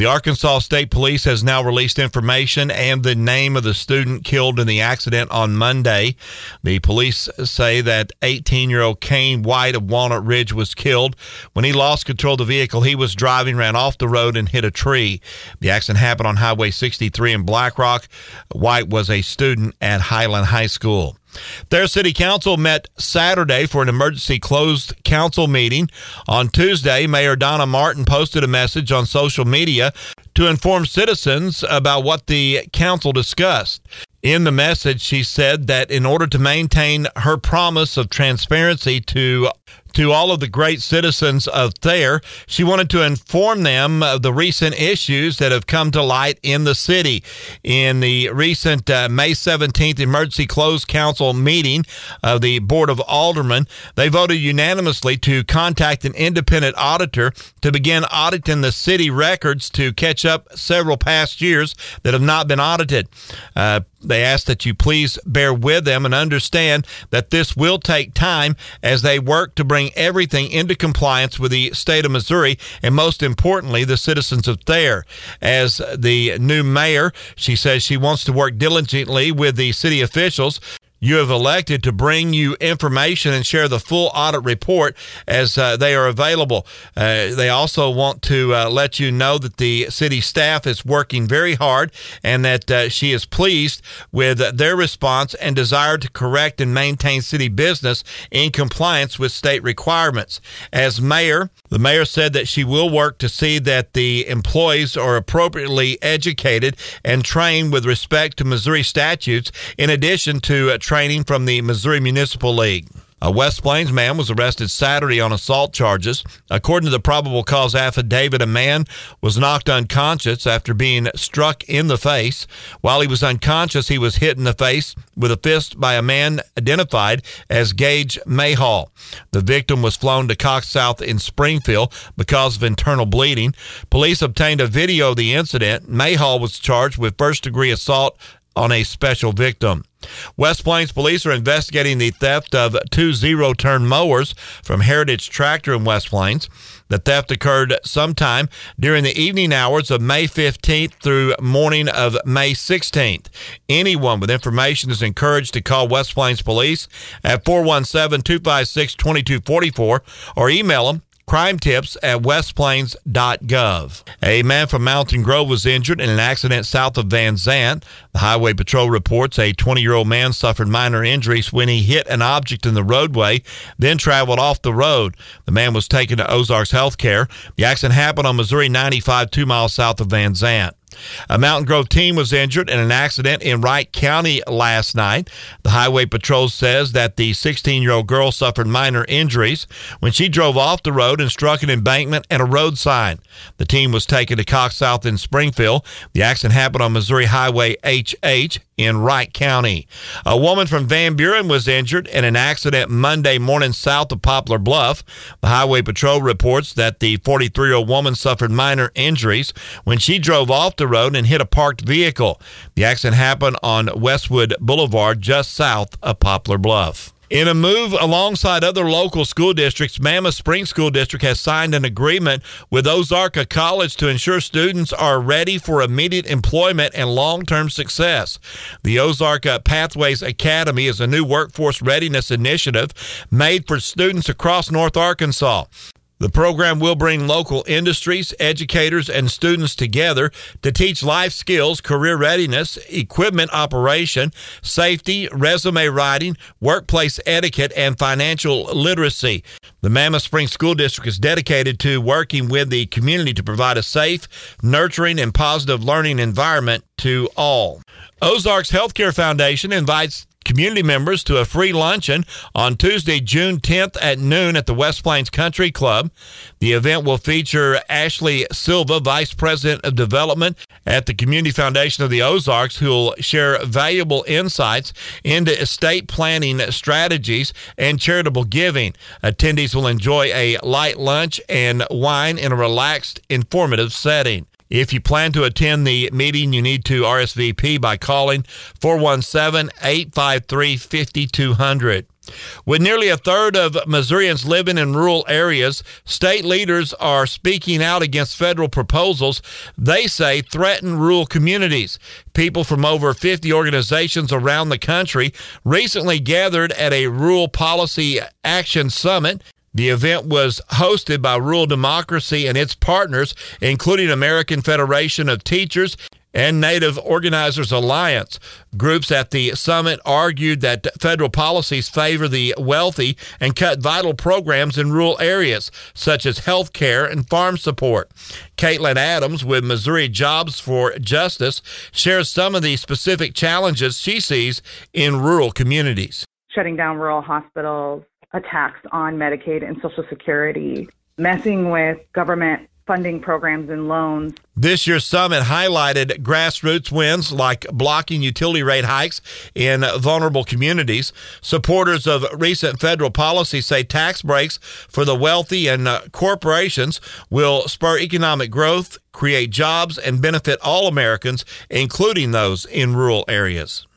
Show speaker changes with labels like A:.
A: The Arkansas State Police has now released information and the name of the student killed in the accident on Monday. The police say that 18-year-old Kane White of Walnut Ridge was killed when he lost control of the vehicle he was driving, ran off the road, and hit a tree. The accident happened on Highway 63 in Black Rock. White was a student at Highland High School. Thayer City Council met Saturday for an emergency closed council meeting. On Tuesday, Mayor Donna Martin posted a message on social media to inform citizens about what the council discussed. In the message, she said that in order to maintain her promise of transparency to all of the great citizens of Thayer, she wanted to inform them of the recent issues that have come to light in the city. In the recent May 17th emergency closed council meeting of the Board of Aldermen, they voted unanimously to contact an independent auditor to begin auditing the city records to catch up several past years that have not been audited. They ask that you please bear with them and understand that this will take time as they work to bring everything into compliance with the state of Missouri and, most importantly, the citizens of Thayer. As the new mayor, she says she wants to work diligently with the city officials you have elected to bring you information and share the full audit report as they are available. They also want to let you know that the city staff is working very hard and that she is pleased with their response and desire to correct and maintain city business in compliance with state requirements. As mayor, the mayor said that she will work to see that the employees are appropriately educated and trained with respect to Missouri statutes, in addition to training from the Missouri Municipal League. A West Plains man was arrested Saturday on assault charges. According to the probable cause affidavit, a man was knocked unconscious after being struck in the face. While he was unconscious, he was hit in the face with a fist by a man identified as Gage Mayhall. The victim was flown to Cox South in Springfield because of internal bleeding. Police obtained a video of the incident. Mayhall was charged with first-degree assault on a special victim. West Plains police are investigating the theft of 2 zero-turn mowers from Heritage Tractor in West Plains. The theft occurred sometime during the evening hours of May 15th through morning of May 16th. Anyone with information is encouraged to call West Plains Police at 417-256-2244 or email them crimetips@westplains.gov. A man from Mountain Grove was injured in an accident south of Van Zant. The Highway Patrol reports a 20-year-old man suffered minor injuries when he hit an object in the roadway, then traveled off the road. The man was taken to Ozarks Healthcare. The accident happened on Missouri 95, 2 miles south of Van Zant. A Mountain Grove teen was injured in an accident in Wright County last night. The Highway Patrol says that the 16-year-old girl suffered minor injuries when she drove off the road and struck an embankment and a road sign. The teen was taken to Cox South in Springfield. The accident happened on Missouri Highway HH in Wright County. A woman from Van Buren was injured in an accident Monday morning south of Poplar Bluff. The Highway Patrol reports that the 43-year-old woman suffered minor injuries when she drove off the road and hit a parked vehicle. The accident happened on Westwood Boulevard just south of Poplar Bluff. In a move alongside other local school districts, Mammoth Spring School District has signed an agreement with Ozarka College to ensure students are ready for immediate employment and long-term success. The Ozarka Pathways Academy is a new workforce readiness initiative made for students across North Arkansas. The program will bring local industries, educators, and students together to teach life skills, career readiness, equipment operation, safety, resume writing, workplace etiquette, and financial literacy. The Mammoth Spring School District is dedicated to working with the community to provide a safe, nurturing, and positive learning environment to all. Ozarks Healthcare Foundation invites community members to a free luncheon on Tuesday, June 10th at noon at the West Plains Country Club. The event will feature Ashley Silva, Vice President of Development at the Community Foundation of the Ozarks, who will share valuable insights into estate planning strategies and charitable giving. Attendees will enjoy a light lunch and wine in a relaxed, informative setting. If you plan to attend the meeting, you need to RSVP by calling 417-853-5200. With nearly a third of Missourians living in rural areas, state leaders are speaking out against federal proposals they say threaten rural communities. People from over 50 organizations around the country recently gathered at a Rural Policy Action Summit. The event was hosted by Rural Democracy and its partners, including American Federation of Teachers and Native Organizers Alliance. Groups at the summit argued that federal policies favor the wealthy and cut vital programs in rural areas, such as health care and farm support. Caitlin Adams with Missouri Jobs for Justice shares some of the specific challenges she sees in rural communities.
B: Shutting down rural hospitals, attacks on Medicaid and Social Security, messing with government funding programs and loans.
A: This year's summit highlighted grassroots wins like blocking utility rate hikes in vulnerable communities. Supporters of recent federal policy say tax breaks for the wealthy and corporations will spur economic growth, create jobs, and benefit all Americans, including those in rural areas.